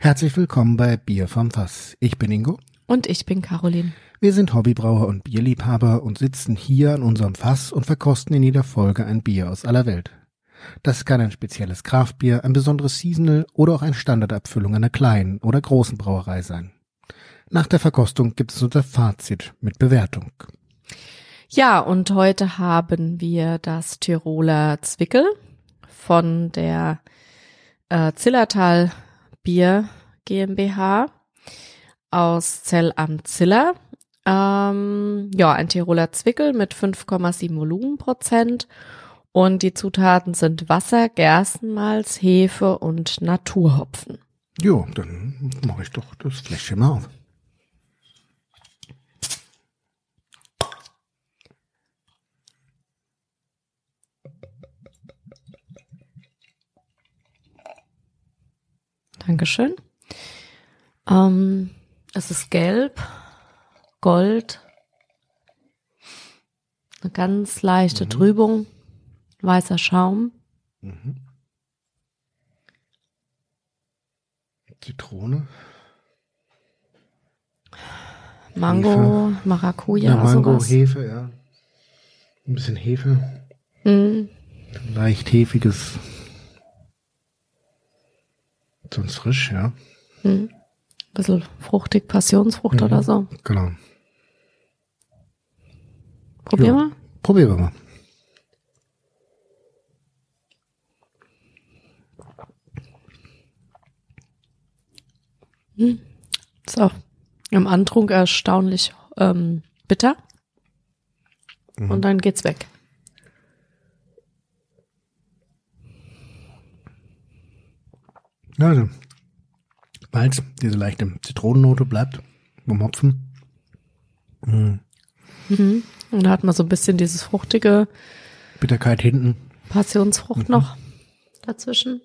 Herzlich willkommen bei Bier vom Fass. Ich bin Ingo. Und ich bin Caroline. Wir sind Hobbybrauer und Bierliebhaber und sitzen hier an unserem Fass und verkosten in jeder Folge ein Bier aus aller Welt. Das kann ein spezielles Kraftbier, ein besonderes Seasonal oder auch eine Standardabfüllung einer kleinen oder großen Brauerei sein. Nach der Verkostung gibt es unser Fazit mit Bewertung. Ja, und heute haben wir das Tiroler Zwickel von der Zillertal Bier GmbH aus Zell am Ziller. Ein Tiroler Zwickel mit 5,7 Volumenprozent. Und die Zutaten sind Wasser, Gerstenmalz, Hefe und Naturhopfen. Jo, dann mache ich doch das Fläschchen mal auf. Dankeschön. Es ist gelb, Gold, eine ganz leichte Trübung, weißer Schaum. Zitrone. Mango, Hefe. Maracuja, Ja, Mango, sowas. Hefe, ja. Ein bisschen Hefe. Leicht hefiges. Sonst frisch, ja. Ein bisschen fruchtig, Passionsfrucht oder so. Genau. Probier mal. Probieren wir mal. Ist auch im Antrunk erstaunlich bitter. Und dann geht's weg. Ja, also, Malz, diese leichte Zitronennote bleibt vom Hopfen. Und da hat man so ein bisschen dieses fruchtige Bitterkeit hinten. Passionsfrucht noch dazwischen.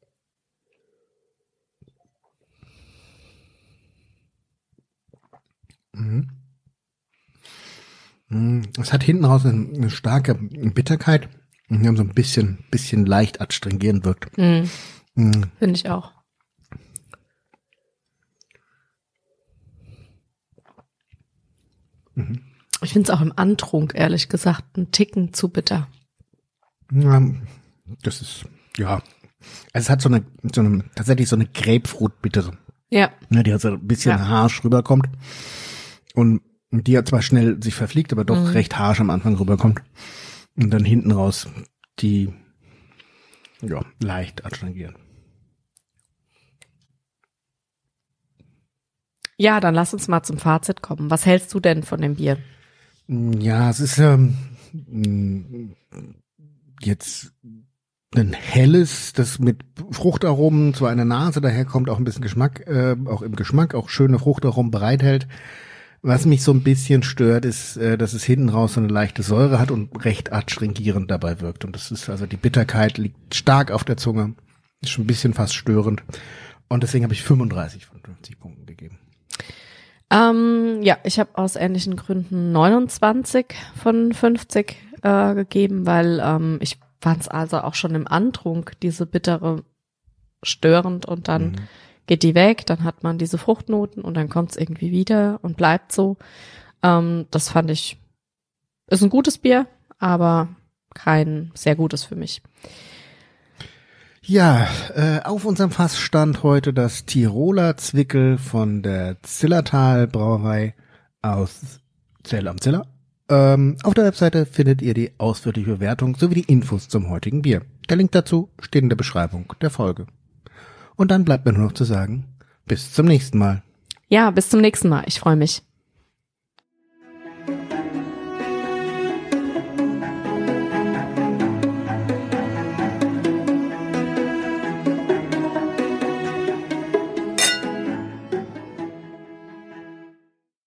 Es hat hinten raus eine starke Bitterkeit. Und wir haben so ein bisschen leicht adstringierend wirkt. Finde ich auch. Ich finde es auch im Antrunk, ehrlich gesagt, einen Ticken zu bitter. Ja, das ist, ja. Also es hat tatsächlich so eine Grapefruit-Bittere. Ja. Ne, die halt so ein bisschen harsch rüberkommt. Und die ja zwar schnell sich verfliegt, aber doch recht harsch am Anfang rüberkommt. Und dann hinten raus die, ja, leicht adstringieren. Ja, dann lass uns mal zum Fazit kommen. Was hältst du denn von dem Bier? Ja, es ist jetzt ein helles, das mit Fruchtaromen zu einer Nase daherkommt, auch ein bisschen Geschmack, auch im Geschmack, auch schöne Fruchtaromen bereithält. Was mich so ein bisschen stört, ist, dass es hinten raus so eine leichte Säure hat und recht adstringierend dabei wirkt. Und das ist, also die Bitterkeit liegt stark auf der Zunge, ist schon ein bisschen fast störend. Und deswegen habe ich 35 von 50 Punkten gegeben. Ich habe aus ähnlichen Gründen 29 von 50 gegeben, weil ich fand es also auch schon im Antrunk, diese bittere, störend und dann geht die weg, dann hat man diese Fruchtnoten und dann kommt es irgendwie wieder und bleibt so. Das fand ich, ist ein gutes Bier, aber kein sehr gutes für mich. Ja, auf unserem Fass stand heute das Tiroler Zwickel von der Zillertal Brauerei aus Zell am Ziller. Auf der Webseite findet ihr die ausführliche Bewertung sowie die Infos zum heutigen Bier. Der Link dazu steht in der Beschreibung der Folge. Und dann bleibt mir nur noch zu sagen, bis zum nächsten Mal. Ja, bis zum nächsten Mal. Ich freue mich.